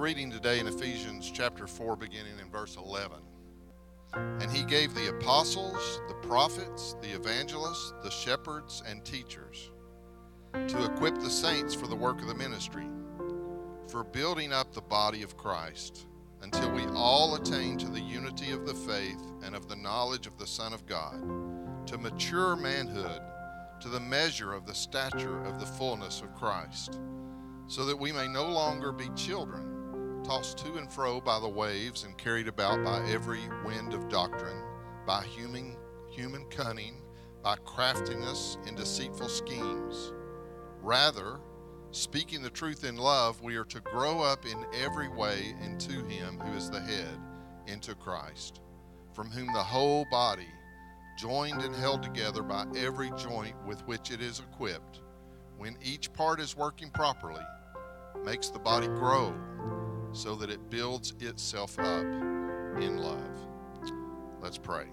reading today in Ephesians chapter 4, beginning in verse 11. And he gave the apostles, the prophets, the evangelists, the shepherds, and teachers to equip the saints for the work of the ministry, for building up the body of Christ, until we all attain to the unity of the faith and of the knowledge of the Son of God, to mature manhood, to the measure of the stature of the fullness of Christ, so that we may no longer be children, tossed to and fro by the waves and carried about by every wind of doctrine, by human cunning, by craftiness in deceitful schemes. Rather, speaking the truth in love, we are to grow up in every way into him who is the head, into Christ, from whom the whole body, joined and held together by every joint with which it is equipped, when each part is working properly, makes the body grow so that it builds itself up in love. Let's pray.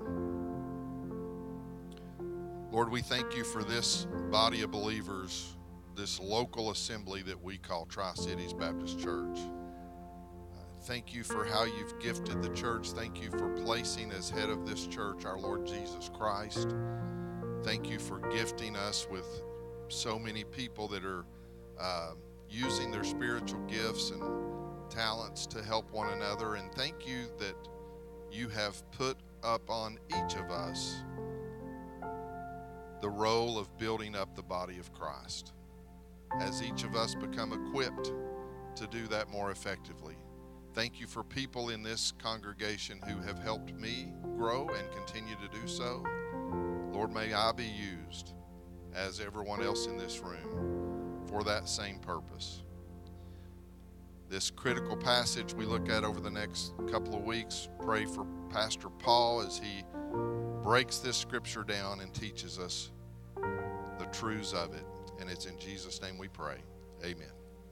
Lord, we thank you for this body of believers, this local assembly that we call Tri-Cities Baptist Church. Thank you for how you've gifted the church. Thank you for placing as head of this church our Lord Jesus Christ. Thank you for gifting us with so many people that are using their spiritual gifts and talents to help one another. And thank you that you have put up on each of us the role of building up the body of Christ, as each of us become equipped to do that more effectively. Thank you for people in this congregation who have helped me grow and continue to do so. Lord, may I be used, as everyone else in this room, for that same purpose. This critical passage we look at over the next couple of weeks, pray for Pastor Paul as he breaks this scripture down and teaches us the truths of it. And it's in Jesus' name we pray. Amen.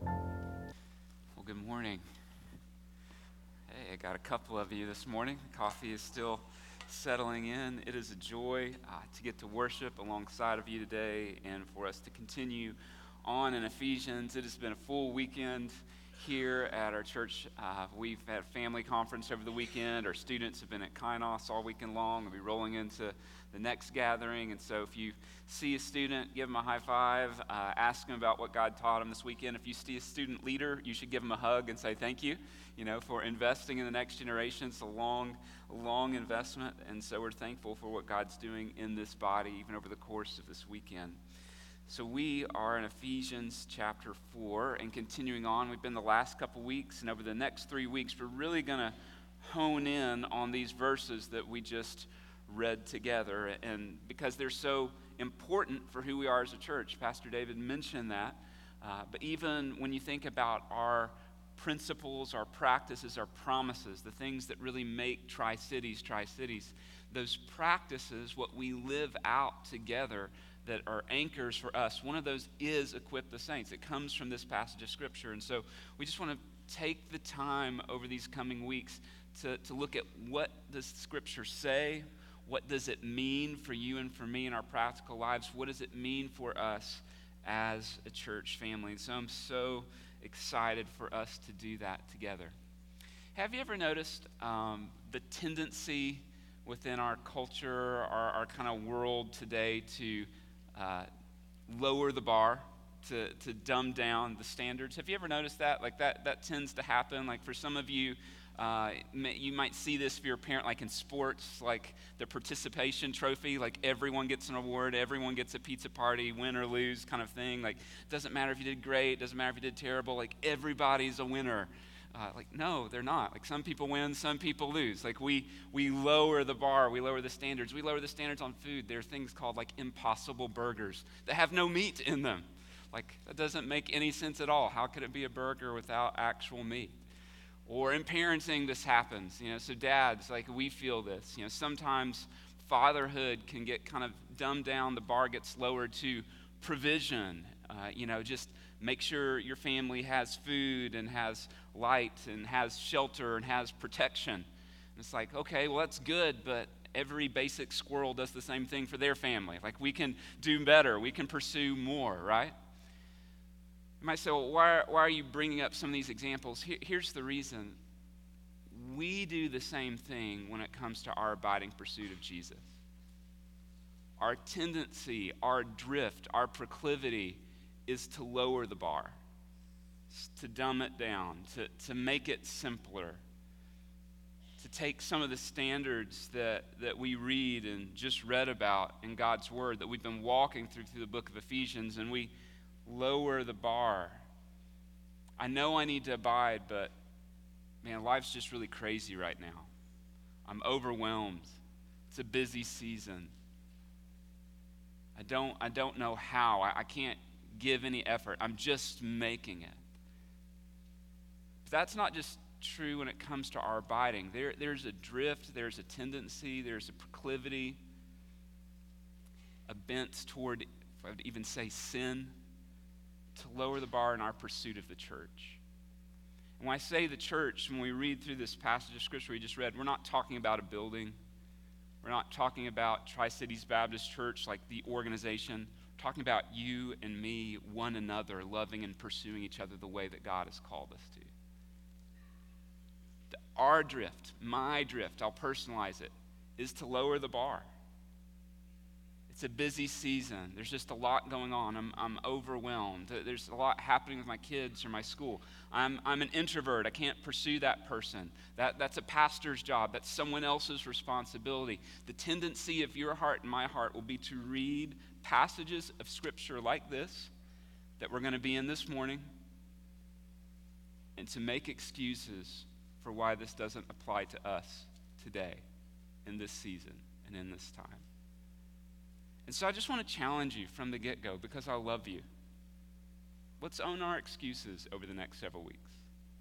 Well, good morning. Hey, I got a couple of you this morning. Coffee is still settling in. It is a joy to get to worship alongside of you today and for us to continue on in Ephesians. It has been a full weekend here at our church. We've had family conference over the weekend. Our students have been at Kainos all weekend long. We'll be rolling into the next gathering. And so if you see a student, give them a high five, ask them about what God taught them this weekend. If you see a student leader, you should give them a hug and say thank you, for investing in the next generation. It's a long investment. And so we're thankful for what God's doing in this body, even over the course of this weekend. So we are in Ephesians chapter 4 and continuing on. We've been the last couple weeks, and over the next 3 weeks, we're really going to hone in on these verses that we just read together, and because they're so important for who we are as a church. Pastor David mentioned that, but even when you think about our principles, our practices, our promises, the things that really make Tri-Cities, those practices, what we live out together, that are anchors for us. One of those is equip the saints. It comes from this passage of Scripture. And so we just want to take the time over these coming weeks to look at what does Scripture say? What does it mean for you and for me in our practical lives? What does it mean for us as a church family? And so I'm so excited for us to do that together. Have you ever noticed the tendency within our culture, our kind of world today to lower the bar, to dumb down the standards? Have you ever noticed that? Like that tends to happen. Like for some of you, you might see this if you're a parent, like in sports, like the participation trophy, like everyone gets an award, everyone gets a pizza party, win or lose kind of thing. Like doesn't matter if you did great, doesn't matter if you did terrible, like everybody's a winner. No, they're not. Like some people win, some people lose. Like we lower the bar, we lower the standards. We lower the standards on food. There are things called like impossible burgers that have no meat in them. Like that doesn't make any sense at all. How could it be a burger without actual meat? Or in parenting, this happens. So dads, like we feel this. Sometimes fatherhood can get kind of dumbed down. The bar gets lowered to provision. Just make sure your family has food and has light and has shelter and has protection. And it's like, okay, well, that's good, but every basic squirrel does the same thing for their family. Like we can do better. We can pursue more, right? You might say, well, why are you bringing up some of these examples? Here's the reason. We do the same thing when it comes to our abiding pursuit of Jesus. Our tendency, our drift, our proclivity is to lower the bar, to dumb it down, to make it simpler, to take some of the standards that we read and just read about in God's Word that we've been walking through the book of Ephesians, and we lower the bar. I know I need to abide, but man, life's just really crazy right now. I'm overwhelmed. It's a busy season. I don't know how. I can't give any effort. I'm just making it. But that's not just true when it comes to our abiding. There's a drift, there's a tendency, there's a proclivity, a bent toward, if I would even say sin, to lower the bar in our pursuit of the church. And when I say the church, when we read through this passage of Scripture we just read, we're not talking about a building. We're not talking about Tri-Cities Baptist Church like the organization. We're talking about you and me, one another, loving and pursuing each other the way that God has called us to. Our drift, my drift, I'll personalize it, is to lower the bar. It's a busy season. There's just a lot going on. I'm overwhelmed. There's a lot happening with my kids or my school. I'm an introvert. I can't pursue that person. That's a pastor's job. That's someone else's responsibility. The tendency of your heart and my heart will be to read passages of Scripture like this that we're going to be in this morning and to make excuses for why this doesn't apply to us today, in this season, and in this time. And so I just want to challenge you from the get-go, because I love you. Let's own our excuses over the next several weeks.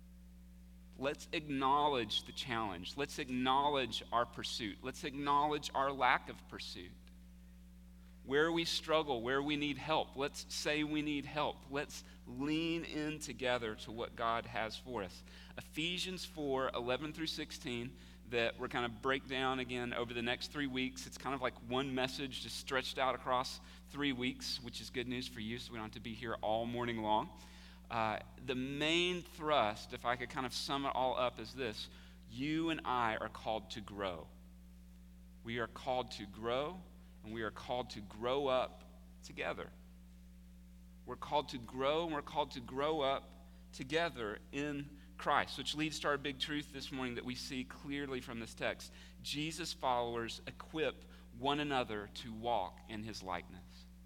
Let's acknowledge the challenge. Let's acknowledge our pursuit. Let's acknowledge our lack of pursuit. Where we struggle, where we need help, let's say we need help. Let's lean in together to what God has for us. Ephesians 4, 11 through 16, that we're kind of break down again over the next 3 weeks. It's kind of like one message just stretched out across 3 weeks, which is good news for you, so we don't have to be here all morning long. The main thrust, if I could kind of sum it all up, is this. You and I are called to grow. We are called to grow, and we are called to grow up together. We're called to grow, and we're called to grow up together in Christ, which leads to our big truth this morning that we see clearly from this text. Jesus' followers equip one another to walk in his likeness.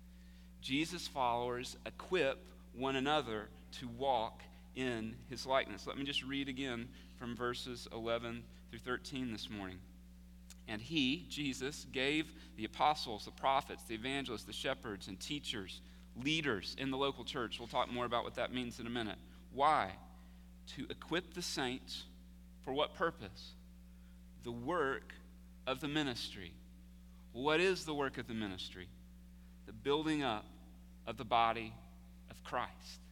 Jesus' followers equip one another to walk in his likeness. Let me just read again from verses 11 through 13 this morning. And he, Jesus, gave the apostles, the prophets, the evangelists, the shepherds, and teachers, leaders in the local church. We'll talk more about what that means in a minute. Why? To equip the saints for what purpose? The work of the ministry. What is the work of the ministry? The building up of the body of Christ.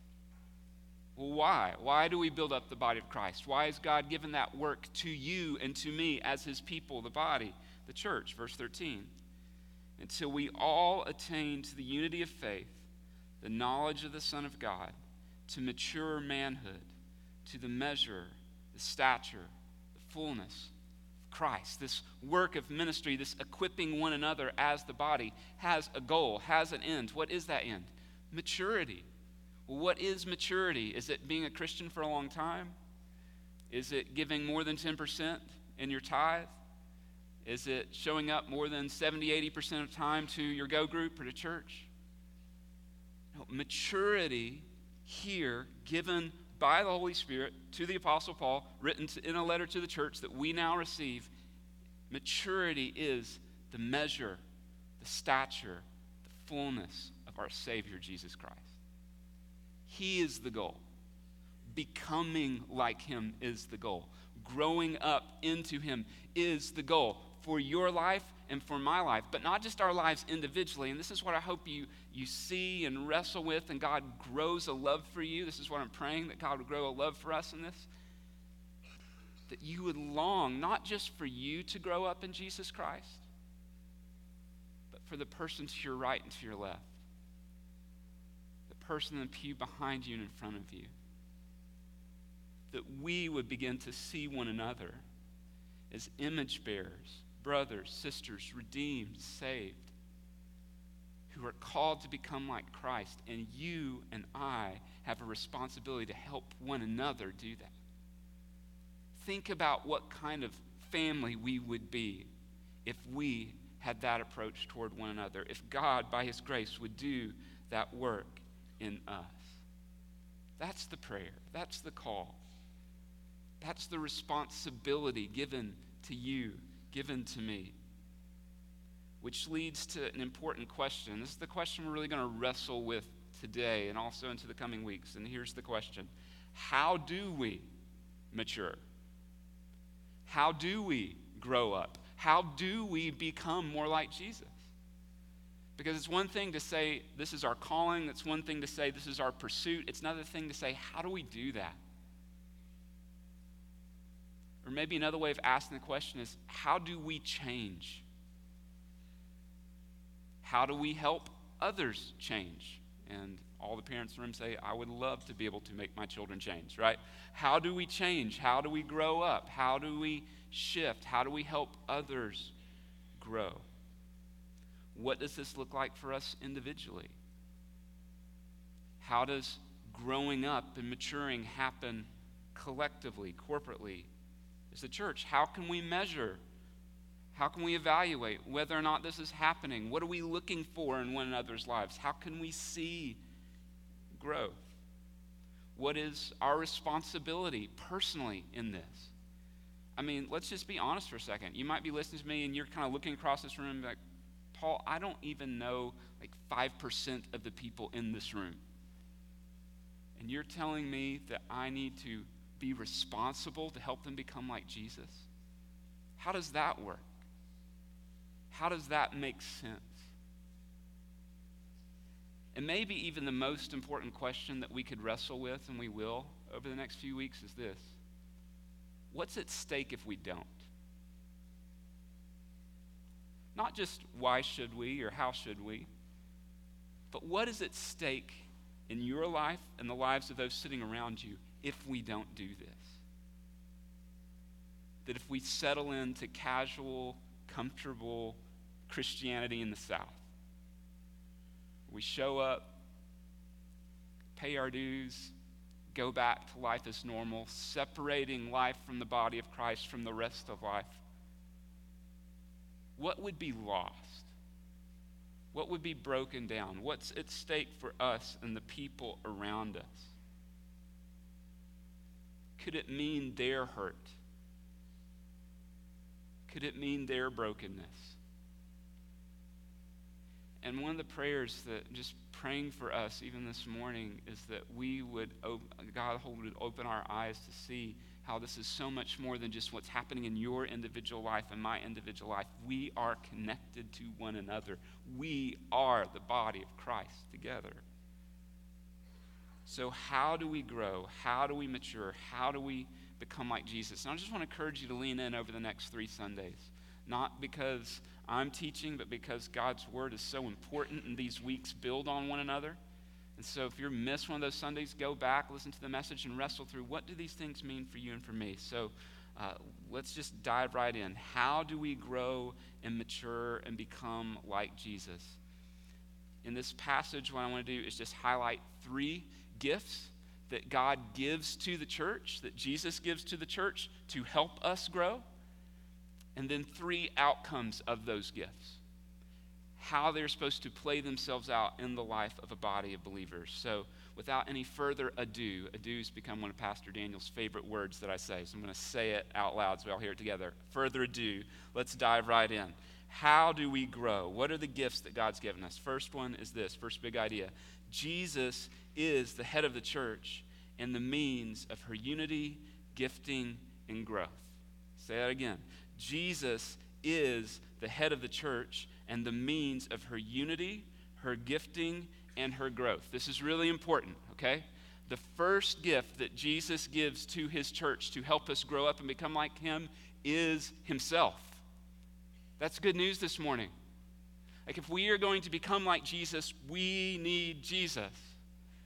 Well, why? Why do we build up the body of Christ? Why has God given that work to you and to me as his people, the body, the church? Verse 13. Until we all attain to the unity of faith, the knowledge of the Son of God, to mature manhood, to the measure, the stature, the fullness of Christ. This work of ministry, this equipping one another as the body, has a goal, has an end. What is that end? Maturity. Well, what is maturity? Is it being a Christian for a long time? Is it giving more than 10% in your tithe? Is it showing up more than 70, 80% of the time to your go group or to church? No, maturity here, given by the Holy Spirit to the Apostle Paul, written in a letter to the church that we now receive, maturity is the measure, the stature, the fullness of our Savior, Jesus Christ. He is the goal. Becoming like him is the goal. Growing up into him is the goal for your life and for my life, but not just our lives individually. And this is what I hope you see and wrestle with, and God grows a love for you. This is what I'm praying, that God would grow a love for us in this. That you would long, not just for you to grow up in Jesus Christ, but for the person to your right and to your left. The person in the pew behind you and in front of you. That we would begin to see one another as image bearers, brothers, sisters, redeemed, saved, who are called to become like Christ. And you and I have a responsibility to help one another do that. Think about what kind of family we would be if we had that approach toward one another, if God, by his grace, would do that work in us. That's the prayer. That's the call. That's the responsibility given to you, given to me. Which leads to an important question. This is the question we're really going to wrestle with today and also into the coming weeks. And here's the question. How do we mature? How do we grow up? How do we become more like Jesus? Because it's one thing to say this is our calling. It's one thing to say this is our pursuit. It's another thing to say, how do we do that? Or maybe another way of asking the question is, how do we change? How do we help others change? And all the parents in the room say, I would love to be able to make my children change, right? How do we change? How do we grow up? How do we shift? How do we help others grow? What does this look like for us individually? How does growing up and maturing happen collectively, corporately, as the church? How can we measure? How can we evaluate whether or not this is happening? What are we looking for in one another's lives? How can we see growth? What is our responsibility personally in this? I mean, let's just be honest for a second. You might be listening to me and you're kind of looking across this room like, Paul, I don't even know like 5% of the people in this room. And you're telling me that I need to be responsible to help them become like Jesus? How does that work? How does that make sense? And maybe even the most important question that we could wrestle with, and we will over the next few weeks, is this. What's at stake if we don't? Not just why should we or how should we, but what is at stake in your life and the lives of those sitting around you if we don't do this? That if we settle into casual, comfortable Christianity in the South, we show up, pay our dues, go back to life as normal, separating life from the body of Christ from the rest of life, what would be lost? What would be broken down? What's at stake for us and the people around us? Could it mean their hurt? Could it mean their brokenness? And one of the prayers that just praying for us even this morning is that we would, God would open our eyes to see how this is so much more than just what's happening in your individual life and my individual life. We are connected to one another. We are the body of Christ together. So how do we grow? How do we mature? How do we become like Jesus? And I just want to encourage you to lean in over the next 3 Sundays. Not because I'm teaching, but because God's word is so important and these weeks build on one another. And so if you're missed one of those Sundays, go back, listen to the message, and wrestle through what do these things mean for you and for me. So let's just dive right in. How do we grow and mature and become like Jesus? In this passage, what I want to do is just highlight 3 gifts that God gives to the church, that Jesus gives to the church to help us grow, and then 3 outcomes of those gifts. How they're supposed to play themselves out in the life of a body of believers. So without any further ado, ado's become one of Pastor Daniel's favorite words that I say, so I'm going to say it out loud so we all hear it together. Further ado, let's dive right in. How do we grow? What are the gifts that God's given us? First one is this, first big idea. Jesus is the head of the church and the means of her unity, gifting, and growth. Say that again. Jesus is the head of the church and the means of her unity, her gifting, and her growth. This is really important, okay? The first gift that Jesus gives to his church to help us grow up and become like him is himself. That's good news this morning. Like if we are going to become like Jesus, we need Jesus.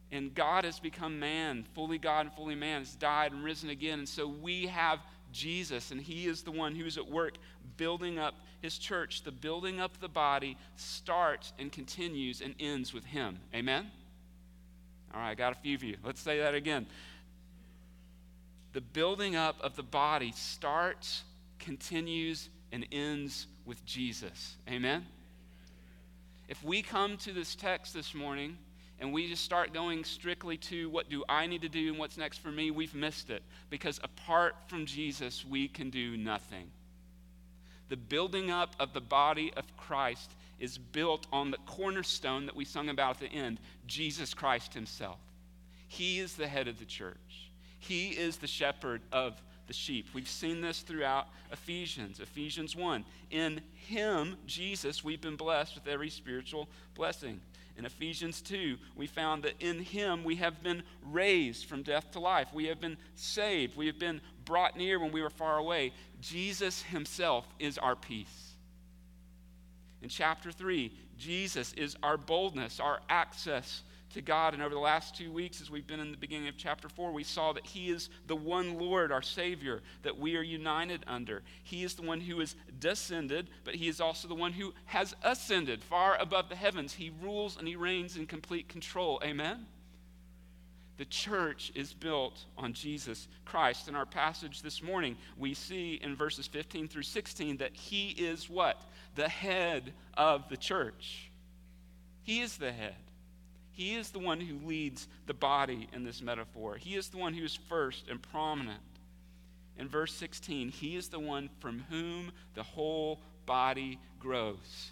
And God has become man, fully God and fully man, has died and risen again. And so we have Jesus, and he is the one who's at work building up his church. The building up of the body starts and continues and ends with him. Amen? All right, I got a few of you. Let's say that again. The building up of the body starts, continues, and ends with Jesus. Amen? If we come to this text this morning and we just start going strictly to what do I need to do and what's next for me, we've missed it. Because apart from Jesus, we can do nothing. The building up of the body of Christ is built on the cornerstone that we sung about at the end, Jesus Christ himself. He is the head of the church. He is the shepherd of the sheep. We've seen this throughout Ephesians 1. In him, Jesus, we've been blessed with every spiritual blessing. In Ephesians 2, we found that in him we have been raised from death to life. We have been saved. We have been brought near when we were far away. Jesus himself is our peace. In chapter 3, Jesus is our boldness, our access to God. And over the last 2 weeks, as we've been in the beginning of chapter 4, we saw that he is the one Lord, our Savior, that we are united under. He is the one who is descended, but he is also the one who has ascended far above the heavens. He rules and he reigns in complete control. Amen? The church is built on Jesus Christ. In our passage this morning, we see in verses 15 through 16 that he is what? The head of the church. He is the head. He is the one who leads the body in this metaphor. He is the one who is first and prominent. In verse 16, he is the one from whom the whole body grows.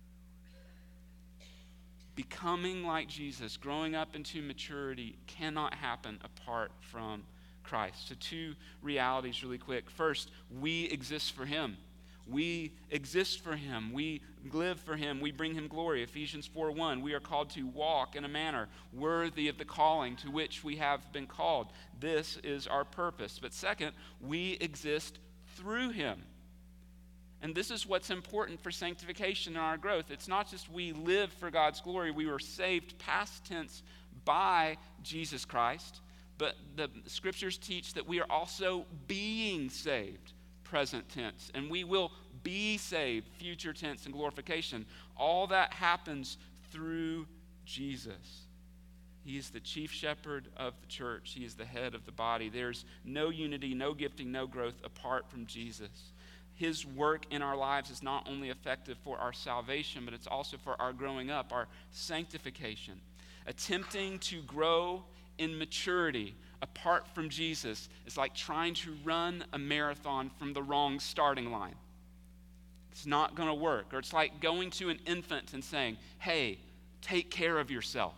Becoming like Jesus, growing up into maturity, cannot happen apart from Christ. So 2 realities really quick. First, we exist for him. We exist for him. We live for him. We bring him glory. Ephesians 4:1, we are called to walk in a manner worthy of the calling to which we have been called. This is our purpose. But second, we exist through him. And this is what's important for sanctification and our growth. It's not just we live for God's glory. We were saved past tense by Jesus Christ. But the scriptures teach that we are also being saved, present tense. And we will be saved, future tense and glorification. All that happens through Jesus. He is the chief shepherd of the church. He is the head of the body. There's no unity, no gifting, no growth apart from Jesus. His work in our lives is not only effective for our salvation, but it's also for our growing up, our sanctification. Attempting to grow in maturity apart from Jesus is like trying to run a marathon from the wrong starting line. It's not going to work. Or it's like going to an infant and saying, hey, take care of yourself.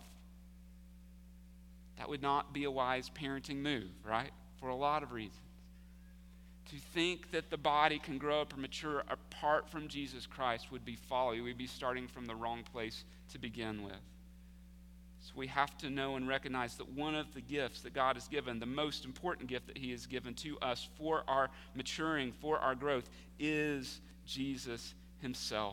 That would not be a wise parenting move, right? For a lot of reasons. To think that the body can grow up or mature apart from Jesus Christ would be folly. We'd be starting from the wrong place to begin with. So we have to know and recognize that one of the gifts that God has given, the most important gift that he has given to us for our maturing, for our growth, is Jesus himself.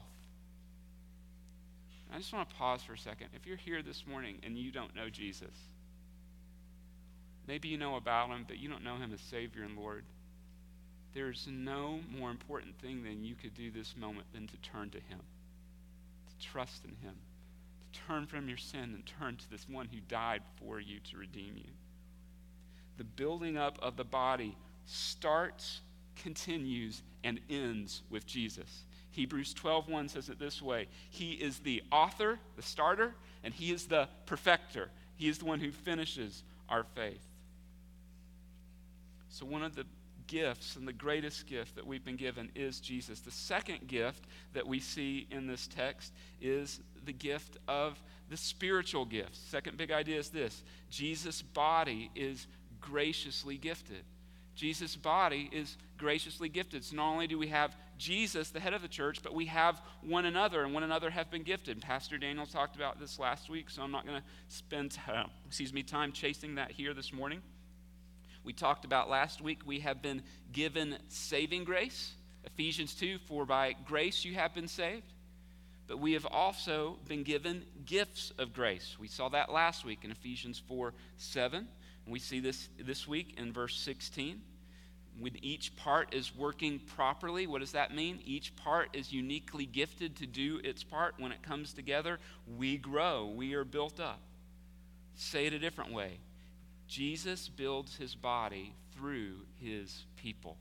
I just want to pause for a second. If you're here this morning and you don't know Jesus, maybe you know about him, but you don't know him as Savior and Lord, there's no more important thing than you could do this moment than to turn to him, to trust in him, to turn from your sin and turn to this one who died for you to redeem you. The building up of the body starts, continues, and ends with Jesus. Hebrews 12:1 says it this way: he is the author, the starter, and he is the perfecter. He is the one who finishes our faith. So one of the gifts and the greatest gift that we've been given is Jesus. The second gift that we see in this text is the gift of the spiritual gifts. Second big idea is this: Jesus' body is graciously gifted. Jesus' body is graciously gifted. So not only do we have Jesus, the head of the church, but we have one another, and one another have been gifted. Pastor Daniel talked about this last week, so I'm not going to spend time chasing that here this morning. We talked about last week, we have been given saving grace. Ephesians 2, for by grace you have been saved. but we have also been given gifts of grace. We saw that last week in Ephesians 4:7. And we see this week in verse 16. When each part is working properly, what does that mean? Each part is uniquely gifted to do its part. When it comes together, we grow. We are built up. Say it a different way. Jesus builds his body through his people.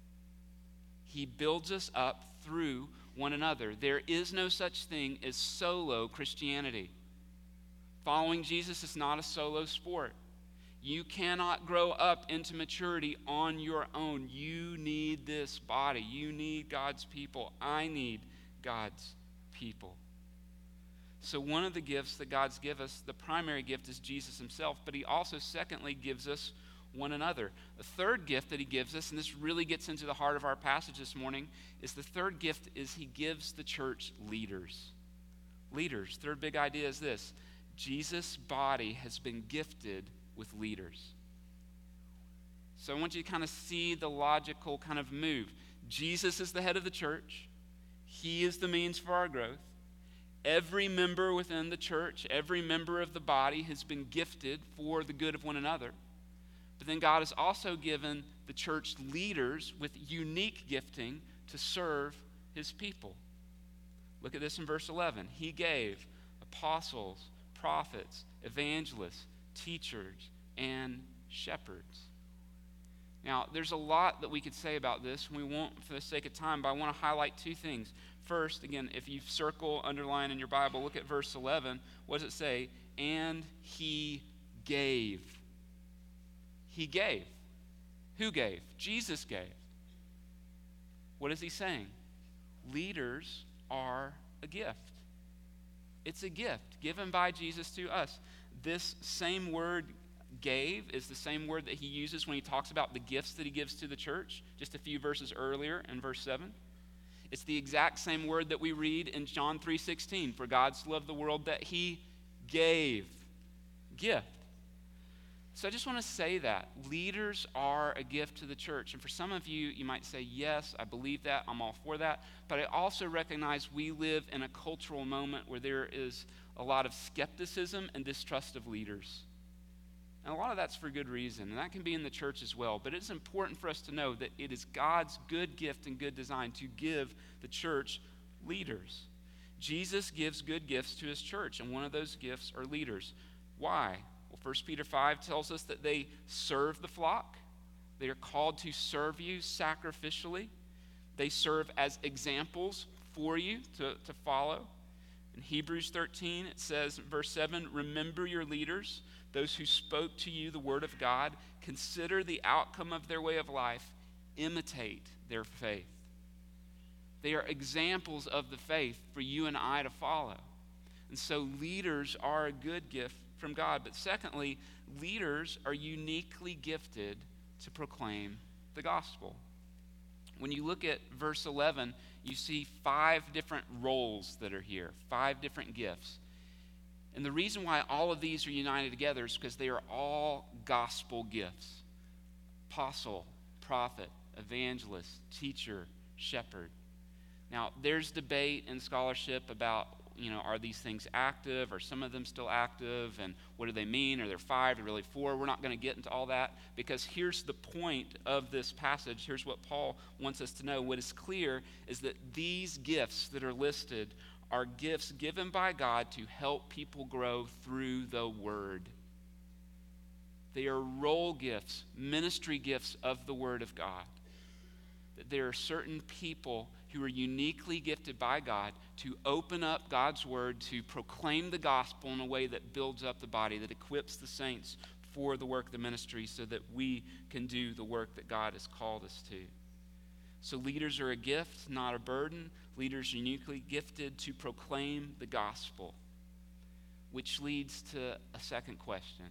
He builds us up through one another. There is no such thing as solo Christianity. Following Jesus is not a solo sport. You cannot grow up into maturity on your own. You need this body. You need God's people. I need God's people. So one of the gifts that God's given us, the primary gift is Jesus himself, but he also secondly gives us one another. The third gift that he gives us, and this really gets into the heart of our passage this morning, is the third gift is he gives the church leaders. Leaders. Third big idea is this. Jesus' body has been gifted with leaders. So I want you to kind of see the logical kind of move. Jesus is the head of the church. He is the means for our growth. Every member within the church, every member of the body has been gifted for the good of one another. But then God has also given the church leaders with unique gifting to serve his people. Look at this in verse 11. He gave apostles, prophets, evangelists, teachers, and shepherds. Now, there's a lot that we could say about this. We won't for the sake of time, but I want to highlight two things. First, again, if you circle, underline in your Bible, look at verse 11. What does it say? And he gave. He gave. Who gave? Jesus gave. What is he saying? Leaders are a gift. It's a gift given by Jesus to us. This same word gave is the same word that he uses when he talks about the gifts that he gives to the church, just a few verses earlier in verse 7. It's the exact same word that we read in John 3:16. For God so loved the world that he gave. Gift. So I just want to say that. Leaders are a gift to the church. And for some of you, you might say, yes, I believe that. I'm all for that. But I also recognize we live in a cultural moment where there is a lot of skepticism and distrust of leaders. And a lot of that's for good reason. And that can be in the church as well. But it's important for us to know that it is God's good gift and good design to give the church leaders. Jesus gives good gifts to his church. And one of those gifts are leaders. Why? Well, 1 Peter 5 tells us that they serve the flock. They are called to serve you sacrificially. They serve as examples for you to follow. In Hebrews 13, it says, verse 7, remember your leaders, those who spoke to you the word of God. Consider the outcome of their way of life. Imitate their faith. They are examples of the faith for you and I to follow. And so leaders are a good gift from God. But secondly, leaders are uniquely gifted to proclaim the gospel. When you look at verse 11, you see 5 different roles that are here, 5 different gifts. And the reason why all of these are united together is because they are all gospel gifts. Apostle, prophet, evangelist, teacher, shepherd. Now, there's debate in scholarship about, are these things active? Are some of them still active? And what do they mean? Are there 5? Are there really 4? We're not going to get into all that because here's the point of this passage. Here's what Paul wants us to know. What is clear is that these gifts that are listed are gifts given by God to help people grow through the word. They are role gifts, ministry gifts of the word of God. That there are certain people who are uniquely gifted by God to open up God's word, to proclaim the gospel in a way that builds up the body, that equips the saints for the work of the ministry so that we can do the work that God has called us to. So leaders are a gift, not a burden. Leaders are uniquely gifted to proclaim the gospel, which leads to a second question.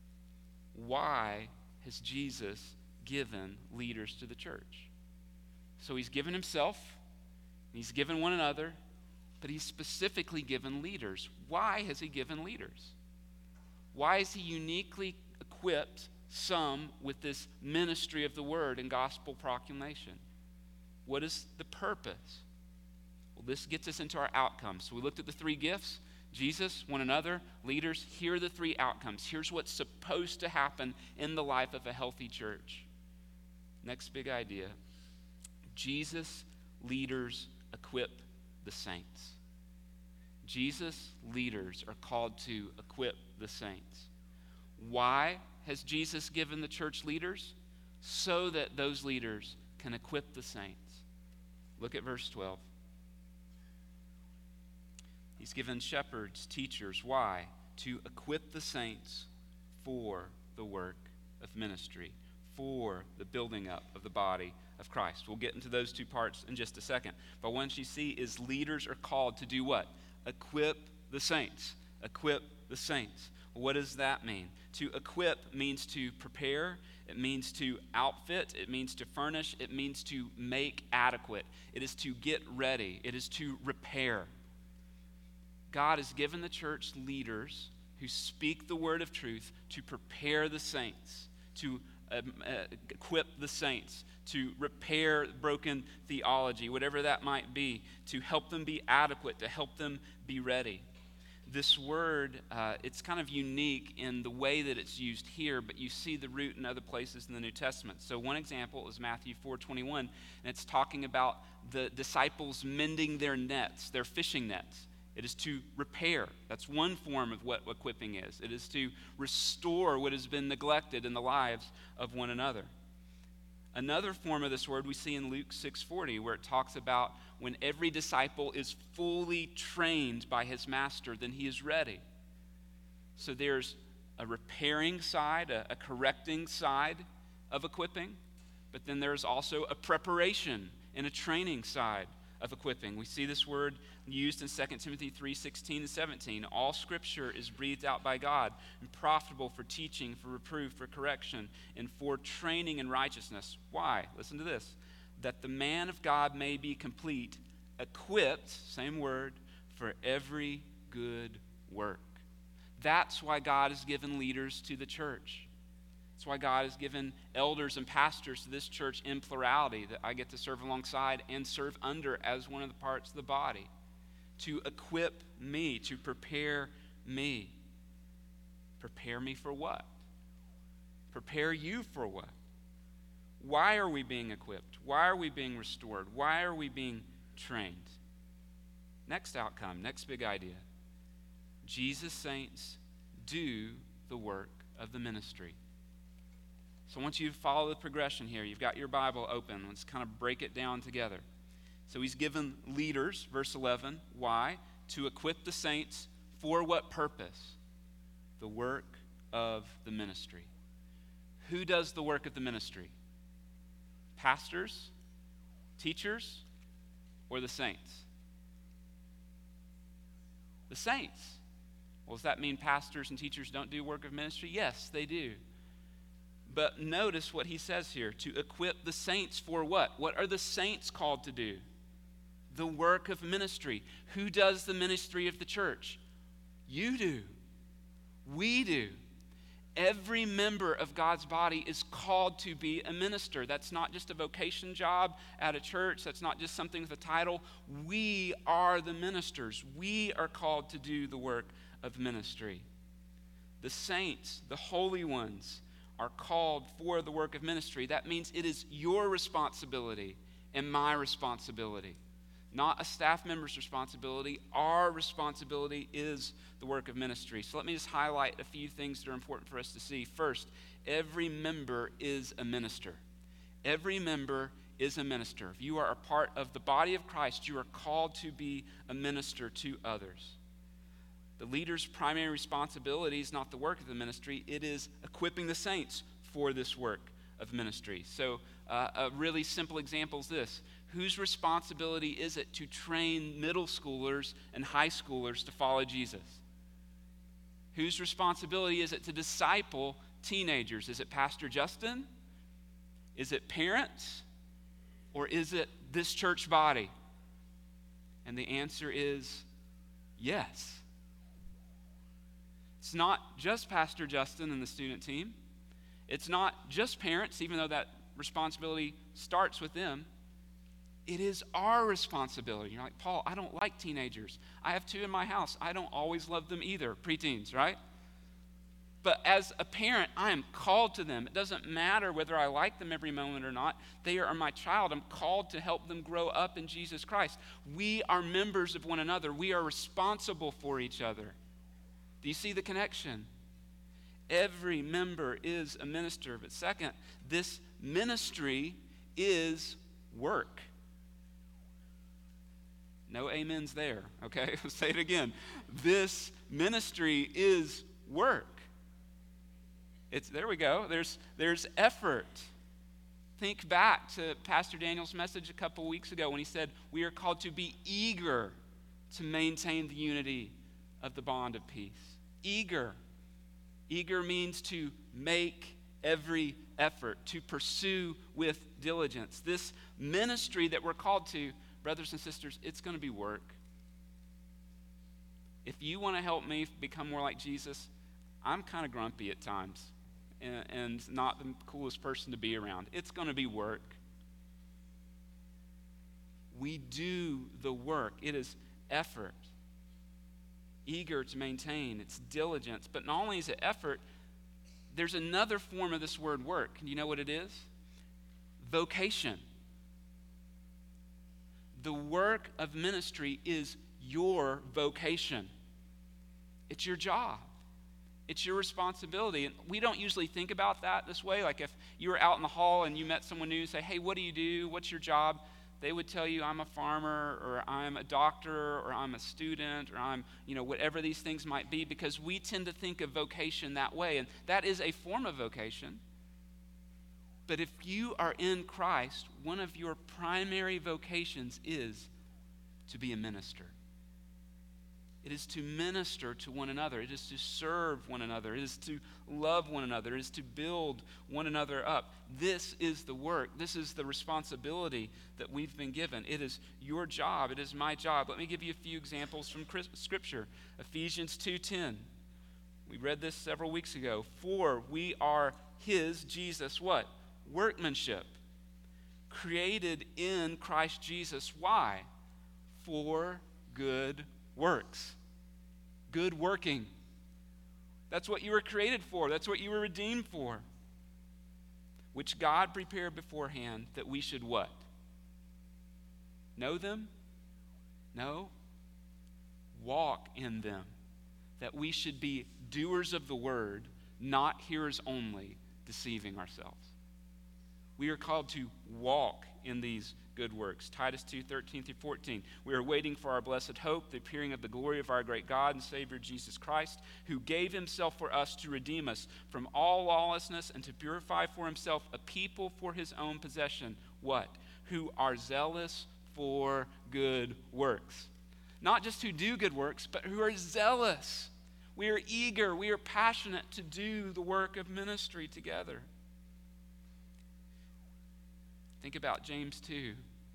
Why has Jesus given leaders to the church? So he's given himself, he's given one another, but he's specifically given leaders. Why has he given leaders? Why has he uniquely equipped some with this ministry of the word and gospel proclamation? What is the purpose? Well, this gets us into our outcomes. So we looked at the three gifts: Jesus, one another, leaders. Here are the three outcomes. Here's what's supposed to happen in the life of a healthy church. Next big idea: Jesus, leaders, equip the saints. Jesus, leaders are called to equip the saints. Why has Jesus given the church leaders? So that those leaders can equip the saints. Look at verse 12. He's given shepherds, teachers. Why? To equip the saints for the work of ministry, for the building up of the body of Christ. We'll get into those two parts in just a second. But what you see is leaders are called to do what? Equip the saints. Equip the saints. What does that mean? To equip means to prepare. It means to outfit. It means to furnish. It means to make adequate. It is to get ready. It is to repair. God has given the church leaders who speak the word of truth to prepare the saints, to equip the saints, to repair broken theology, whatever that might be, to help them be adequate, to help them be ready. This word, it's kind of unique in the way that it's used here, but you see the root in other places in the New Testament. So one example is Matthew 4:21, and it's talking about the disciples mending their nets, their fishing nets. It is to repair. That's one form of what equipping is. It is to restore what has been neglected in the lives of one another. Another form of this word we see in Luke 6:40, where it talks about when every disciple is fully trained by his master, then he is ready. So there's a repairing side, a correcting side of equipping, but then there's also a preparation and a training side of equipping. We see this word used in 2 Timothy 3:16 and 17. All scripture is breathed out by God and profitable for teaching, for reproof, for correction, and for training in righteousness. Why? Listen to this. That the man of God may be complete, equipped, same word, for every good work. That's why God has given leaders to the church. That's why God has given elders and pastors to this church in plurality that I get to serve alongside and serve under as one of the parts of the body. To equip me, to prepare me. Prepare me for what? Prepare you for what? Why are we being equipped? Why are we being restored? Why are we being trained? Next outcome, next big idea. Jesus' saints do the work of the ministry. So I want you to follow the progression here. You've got your Bible open. Let's kind of break it down together. So he's given leaders, verse 11. Why? To equip the saints for what purpose? The work of the ministry. Who does the work of the ministry? Pastors, teachers, or the saints? The saints. Well, does that mean pastors and teachers don't do work of ministry? Yes, they do. But notice what he says here, to equip the saints for what? What are the saints called to do? The work of ministry. Who does the ministry of the church? You do. We do. Every member of God's body is called to be a minister. That's not just a vocation job at a church. That's not just something with a title. We are the ministers. We are called to do the work of ministry. The saints, the holy ones, are called for the work of ministry. That means it is your responsibility and my responsibility, not a staff member's responsibility. Our responsibility is the work of ministry. So let me just highlight a few things that are important for us to see. First, every member is a minister. Every member is a minister. If you are a part of the body of Christ, you are called to be a minister to others. The leader's primary responsibility is not the work of the ministry. It is equipping the saints for this work of ministry. So a really simple example is this. Whose responsibility is it to train middle schoolers and high schoolers to follow Jesus? Whose responsibility is it to disciple teenagers? Is it Pastor Justin? Is it parents? Or is it this church body? And the answer is yes. It's not just Pastor Justin and the student team. It's not just parents, even though that responsibility starts with them. It is our responsibility. You're like, Paul, I don't like teenagers. I have 2 in my house. I don't always love them either, preteens, right? But as a parent, I am called to them. It doesn't matter whether I like them every moment or not. They are my child. I'm called to help them grow up in Jesus Christ. We are members of one another. We are responsible for each other. Do you see the connection? Every member is a minister. But second, this ministry is work. No amens there, okay? I'll say it again. This ministry is work. There we go. There's effort. Think back to Pastor Daniel's message a couple weeks ago when he said we are called to be eager to maintain the unity of the bond of peace. Eager. Eager means to make every effort, to pursue with diligence. This ministry that we're called to, brothers and sisters, it's going to be work. If you want to help me become more like Jesus, I'm kind of grumpy at times and not the coolest person to be around. It's going to be work. We do the work. It is effort. Eager to maintain. It's diligence. But not only is it effort, there's another form of this word work. Do you know what it is? Vocation. The work of ministry is your vocation. It's your job. It's your responsibility. And we don't usually think about that this way. Like if you were out in the hall and you met someone new and say, hey, what do you do? What's your job? They would tell you, I'm a farmer, or I'm a doctor, or I'm a student, or I'm, whatever these things might be, because we tend to think of vocation that way. And that is a form of vocation. But if you are in Christ, one of your primary vocations is to be a minister. It is to minister to one another. It is to serve one another. It is to love one another. It is to build one another up. This is the work. This is the responsibility that we've been given. It is your job. It is my job. Let me give you a few examples from Scripture. Ephesians 2:10. We read this several weeks ago. For we are his, Jesus, what? Workmanship. Created in Christ Jesus. Why? For good works. Good working. That's what you were created for. That's what you were redeemed for. Which God prepared beforehand that we should what? Know them? No. Walk in them. That we should be doers of the word, not hearers only, deceiving ourselves. We are called to walk in these good works. Titus 2:13-14. We are waiting for our blessed hope, the appearing of the glory of our great God and Savior Jesus Christ, who gave himself for us to redeem us from all lawlessness and to purify for himself a people for his own possession. What? Who are zealous for good works. Not just who do good works, but who are zealous. We are eager, we are passionate to do the work of ministry together. Think about James 2.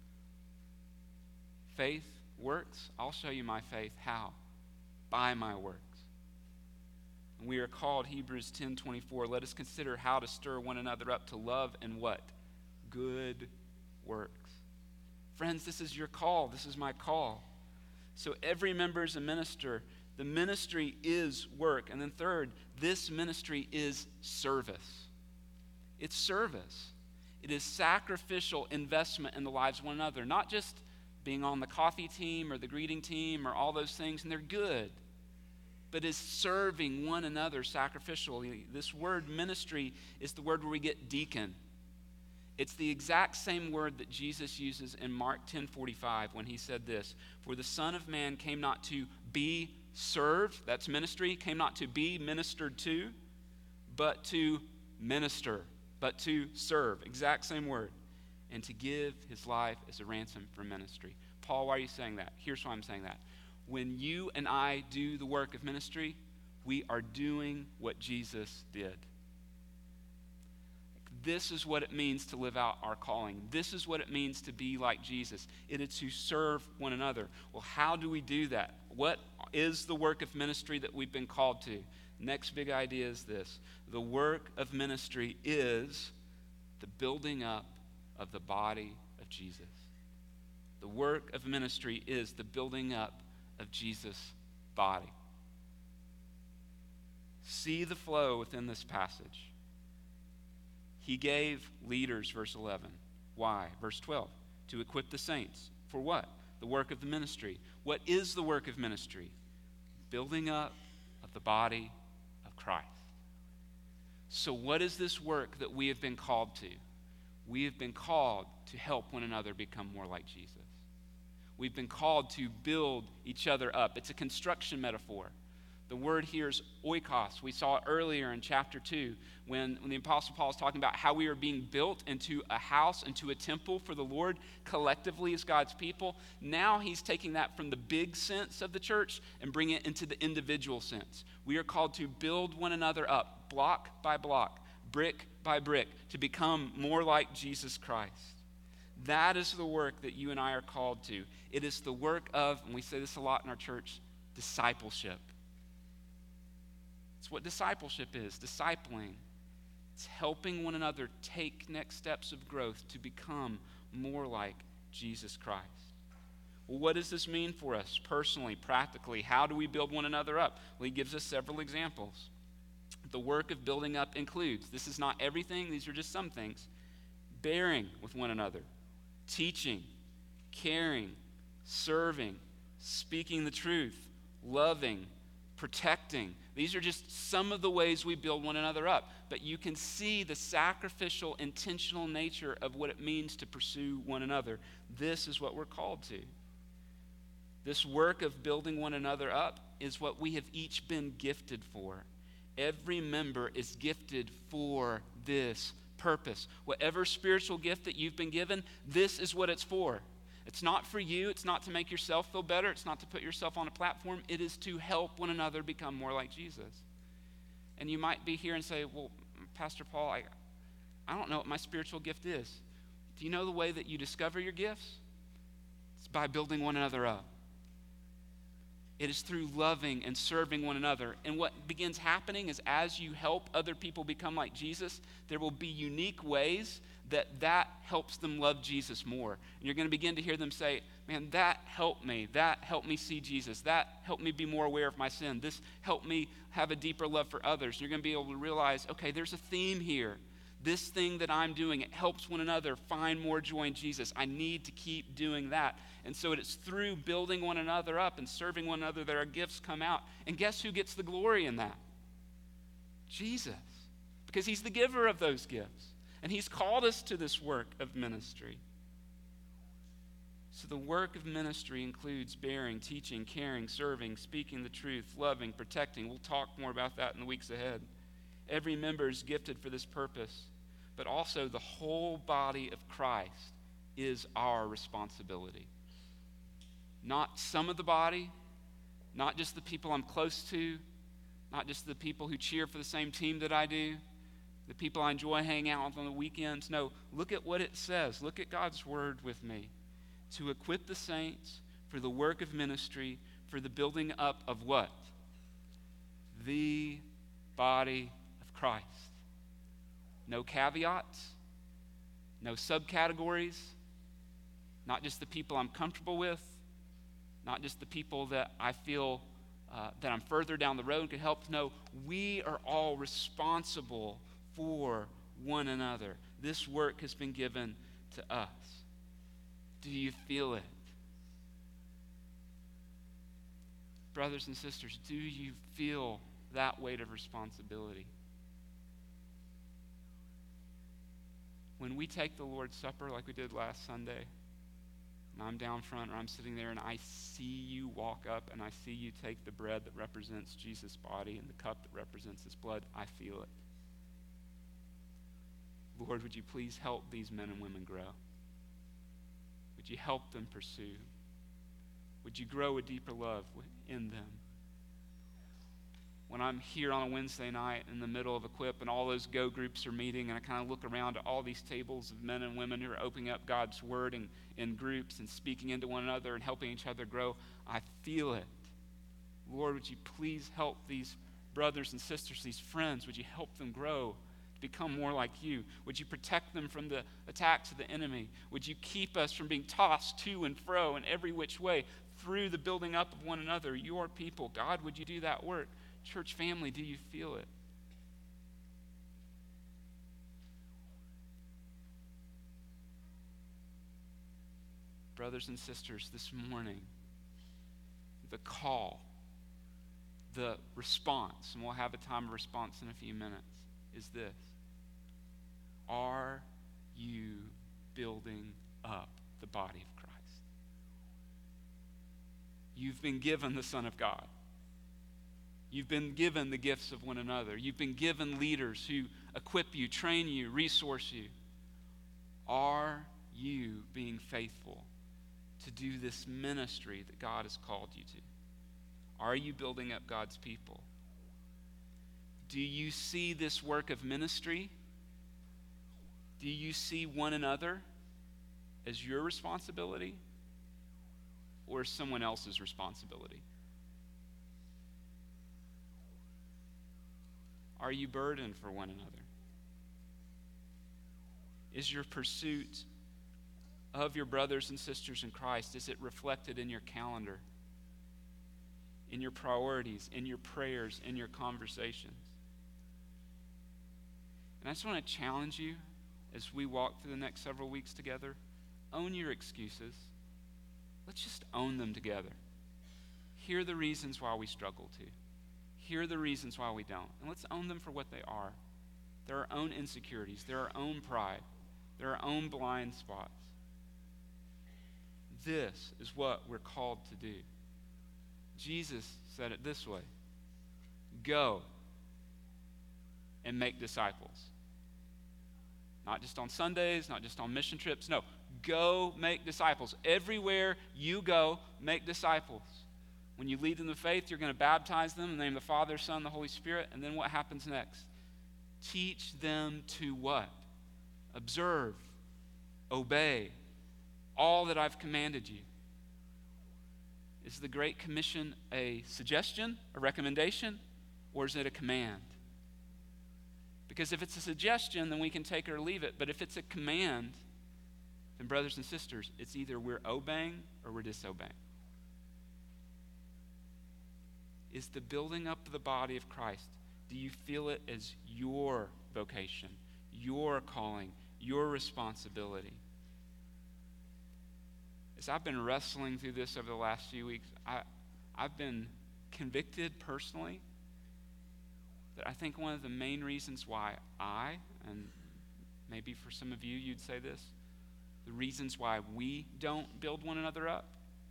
Faith works. I'll show you my faith. How? By my works. And we are called, Hebrews 10:24, let us consider how to stir one another up to love and what? Good works. Friends, this is your call. This is my call. So every member is a minister. The ministry is work. And then third, this ministry is service. It's service. It is sacrificial investment in the lives of one another, not just being on the coffee team or the greeting team or all those things, and they're good, but is serving one another sacrificially. This word ministry is the word where we get deacon. It's the exact same word that Jesus uses in Mark 10:45 when he said this, for the Son of Man came not to be served, that's ministry, came not to be ministered to, but to minister. But to serve, exact same word, and to give his life as a ransom for ministry. Paul, why are you saying that? Here's why I'm saying that. When you and I do the work of ministry, we are doing what Jesus did. This is what it means to live out our calling. This is what it means to be like Jesus. It is to serve one another. Well, how do we do that? What is the work of ministry that we've been called to? Next big idea is this. The work of ministry is the building up of the body of Jesus. The work of ministry is the building up of Jesus' body. See the flow within this passage. He gave leaders, verse 11. Why? Verse 12. To equip the saints. For what? The work of the ministry. What is the work of ministry? Building up of the body of Christ. So what is this work that we have been called to? We have been called to help one another become more like Jesus. We've been called to build each other up. It's a construction metaphor. The word here is oikos. We saw it earlier in chapter 2 when the Apostle Paul is talking about how we are being built into a house, into a temple for the Lord collectively as God's people. Now he's taking that from the big sense of the church and bringing it into the individual sense. We are called to build one another up, block by block, brick by brick, to become more like Jesus Christ. That is the work that you and I are called to. It is the work of, and we say this a lot in our church, discipleship. It's what discipleship is, discipling. It's helping one another take next steps of growth to become more like Jesus Christ. Well, what does this mean for us personally, practically? How do we build one another up? Well, he gives us several examples. The work of building up includes, this is not everything, these are just some things, bearing with one another, teaching, caring, serving, speaking the truth, loving, protecting. These are just some of the ways we build one another up. But you can see the sacrificial, intentional nature of what it means to pursue one another. This is what we're called to. This work of building one another up is what we have each been gifted for. Every member is gifted for this purpose. Whatever spiritual gift that you've been given, this is what it's for. It's not for you. It's not to make yourself feel better. It's not to put yourself on a platform. It is to help one another become more like Jesus. And you might be here and say, well, Pastor Paul, I don't know what my spiritual gift is. Do you know the way that you discover your gifts? It's by building one another up. It is through loving and serving one another. And what begins happening is as you help other people become like Jesus, there will be unique ways that helps them love Jesus more. And you're going to begin to hear them say, man, that helped me. That helped me see Jesus. That helped me be more aware of my sin. This helped me have a deeper love for others. And you're going to be able to realize, okay, there's a theme here. This thing that I'm doing, it helps one another find more joy in Jesus. I need to keep doing that. And so it is through building one another up and serving one another that our gifts come out. And guess who gets the glory in that? Jesus. Because he's the giver of those gifts. And he's called us to this work of ministry. So the work of ministry includes bearing, teaching, caring, serving, speaking the truth, loving, protecting. We'll talk more about that in the weeks ahead. Every member is gifted for this purpose, but also the whole body of Christ is our responsibility. Not some of the body, not just the people I'm close to, not just the people who cheer for the same team that I do, the people I enjoy hanging out with on the weekends. No, look at what it says. Look at God's word with me. To equip the saints for the work of ministry, for the building up of what? The body of Christ. No caveats, no subcategories, not just the people I'm comfortable with, not just the people that I feel that I'm further down the road and can help. No, we are all responsible for one another. This work has been given to us. Do you feel it? Brothers and sisters, do you feel that weight of responsibility? When we take the Lord's Supper like we did last Sunday, and I'm down front or I'm sitting there and I see you walk up and I see you take the bread that represents Jesus' body and the cup that represents his blood, I feel it. Lord, would you please help these men and women grow? Would you help them pursue? Would you grow a deeper love in them? When I'm here on a Wednesday night in the middle of Equip and all those go groups are meeting and I kind of look around at all these tables of men and women who are opening up God's word in groups and speaking into one another and helping each other grow, I feel it. Lord, would you please help these brothers and sisters, these friends, would you help them grow become more like you? Would you protect them from the attacks of the enemy? Would you keep us from being tossed to and fro in every which way through the building up of one another, your people? God, would you do that work? Church family, do you feel it? Brothers and sisters, this morning, the call, the response, and we'll have a time of response in a few minutes, is this. Are you building up the body of Christ? You've been given the Son of God. You've been given the gifts of one another. You've been given leaders who equip you, train you, resource you. Are you being faithful to do this ministry that God has called you to? Are you building up God's people? Do you see this work of ministry? Do you see one another as your responsibility or someone else's responsibility? Are you burdened for one another? Is your pursuit of your brothers and sisters in Christ, is it reflected in your calendar, in your priorities, in your prayers, in your conversations? And I just want to challenge you as we walk through the next several weeks together. Own your excuses. Let's just own them together. Hear the reasons why we struggle to. Hear the reasons why we don't. And let's own them for what they are. They're our own insecurities. They're our own pride. They're our own blind spots. This is what we're called to do. Jesus said it this way. Go and make disciples. Not just on Sundays, not just on mission trips. No, go make disciples. Everywhere you go, make disciples. When you lead them to faith, you're going to baptize them in the name of the Father, Son, the Holy Spirit. And then what happens next? Teach them to what? Observe, obey all that I've commanded you. Is the Great Commission a suggestion, a recommendation, or is it a command? Because if it's a suggestion, then we can take it or leave it. But if it's a command, then brothers and sisters, it's either we're obeying or we're disobeying. Is the building up of the body of Christ, do you feel it as your vocation, your calling, your responsibility? As I've been wrestling through this over the last few weeks, I've been convicted personally that I think one of the main reasons why and maybe for some of you, you'd say this, the reasons why we don't build one another up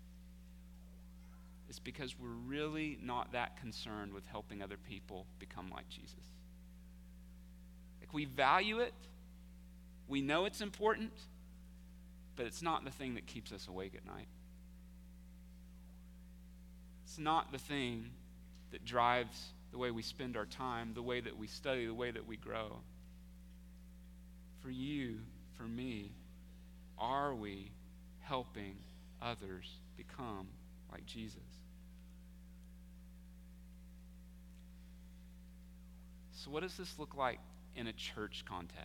is because we're really not that concerned with helping other people become like Jesus. Like, we value it, we know it's important, but it's not the thing that keeps us awake at night. It's not the thing that drives the way we spend our time, the way that we study, the way that we grow. For you, for me, are we helping others become like Jesus? So what does this look like in a church context?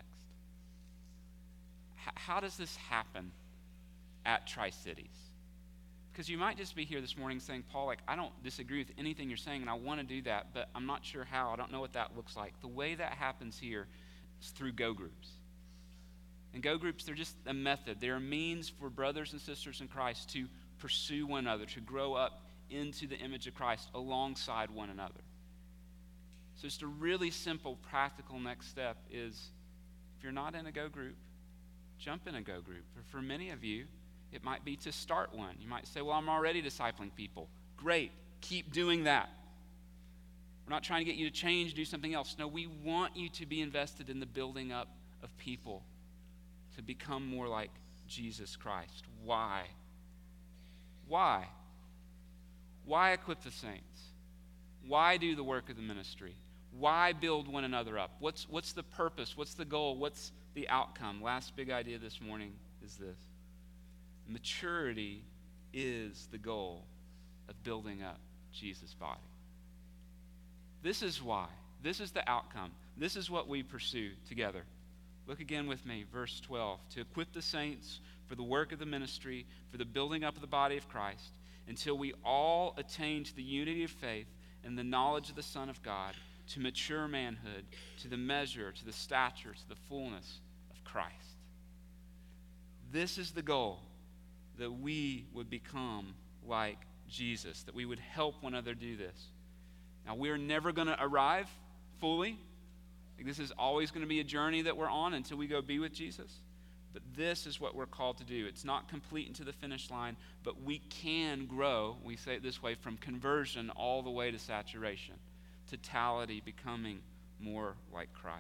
How does this happen at Tri-Cities? Because you might just be here this morning saying, Paul, I don't disagree with anything you're saying, and I want to do that, but I'm not sure how. I don't know what that looks like. The way that happens here is through Go Groups. And Go Groups, they're just a method. They're a means for brothers and sisters in Christ to pursue one another, to grow up into the image of Christ alongside one another. So just a really simple, practical next step is, if you're not in a Go Group, jump in a Go Group. For many of you, it might be to start one. You might say, well, I'm already discipling people. Great, keep doing that. We're not trying to get you to change, do something else. No, we want you to be invested in the building up of people to become more like Jesus Christ. Why? Why? Why equip the saints? Why do the work of the ministry? Why build one another up? What's the purpose? What's the goal? What's the outcome? Last big idea this morning is this. Maturity is the goal of building up Jesus' body. This is why. This is the outcome. This is what we pursue together. Look again with me, verse 12. To equip the saints for the work of the ministry, for the building up of the body of Christ, until we all attain to the unity of faith and the knowledge of the Son of God, to mature manhood, to the measure, to the stature, to the fullness of Christ. This is the goal, that we would become like Jesus, that we would help one another do this. Now, we're never going to arrive fully. This is always going to be a journey that we're on until we go be with Jesus. But this is what we're called to do. It's not complete into the finish line, but we can grow, we say it this way, from conversion all the way to saturation, totality, becoming more like Christ.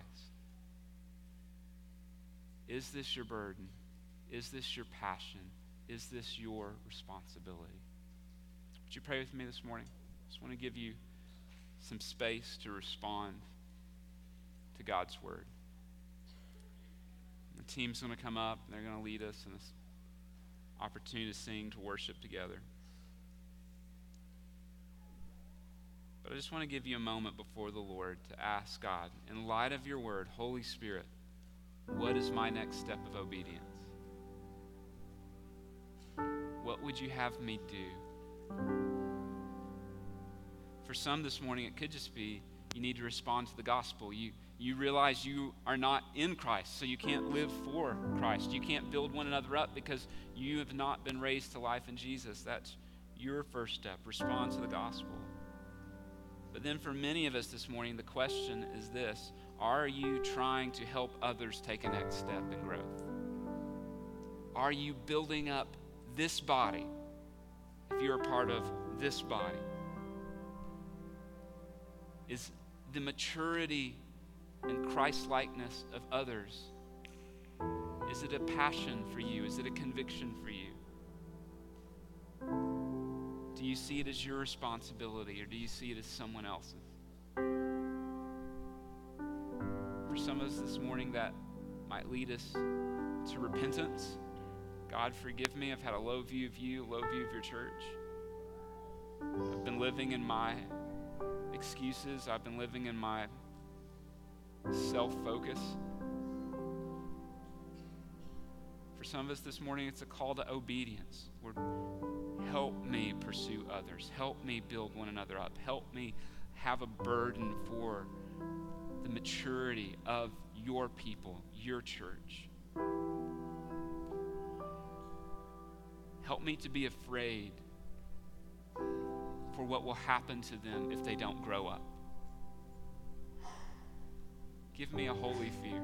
Is this your burden? Is this your passion? Is this your responsibility? Would you pray with me this morning? I just want to give you some space to respond to God's word. The team's going to come up. They're going to lead us in this opportunity to sing, to worship together. But I just want to give you a moment before the Lord to ask God, in light of your word, Holy Spirit, what is my next step of obedience? What would you have me do? For some this morning, it could just be you need to respond to the gospel. You realize you are not in Christ, so you can't live for Christ. You can't build one another up because you have not been raised to life in Jesus. That's your first step. Respond to the gospel. But then for many of us this morning, the question is this: are you trying to help others take a next step in growth? Are you building up this body if you're a part of this body? Is the maturity and Christ-likeness of others, is it a passion for you? Is it a conviction for you? Do you see it as your responsibility, or do you see it as someone else's? For some of us this morning, that might lead us to repentance. God, forgive me. I've had a low view of you, a low view of your church. I've been living in my excuses. I've been living in my self-focus. For some of us this morning, it's a call to obedience. Lord, help me pursue others. Help me build one another up. Help me have a burden for the maturity of your people, your church. Help me to be afraid for what will happen to them if they don't grow up. Give me a holy fear.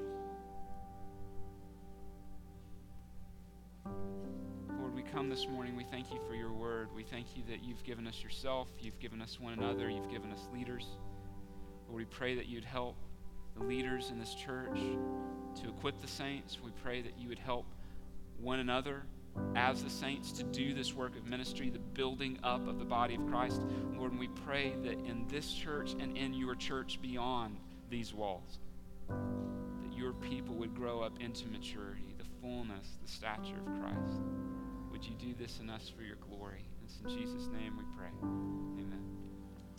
Lord, we come this morning. We thank you for your word. We thank you that you've given us yourself. You've given us one another. You've given us leaders. Lord, we pray that you'd help the leaders in this church to equip the saints. We pray that you would help one another as the saints to do this work of ministry, the building up of the body of Christ. Lord, and we pray that in this church and in your church beyond these walls, that your people would grow up into maturity, the fullness, the stature of Christ. Would you do this in us for your glory? It's in Jesus' name we pray. Amen.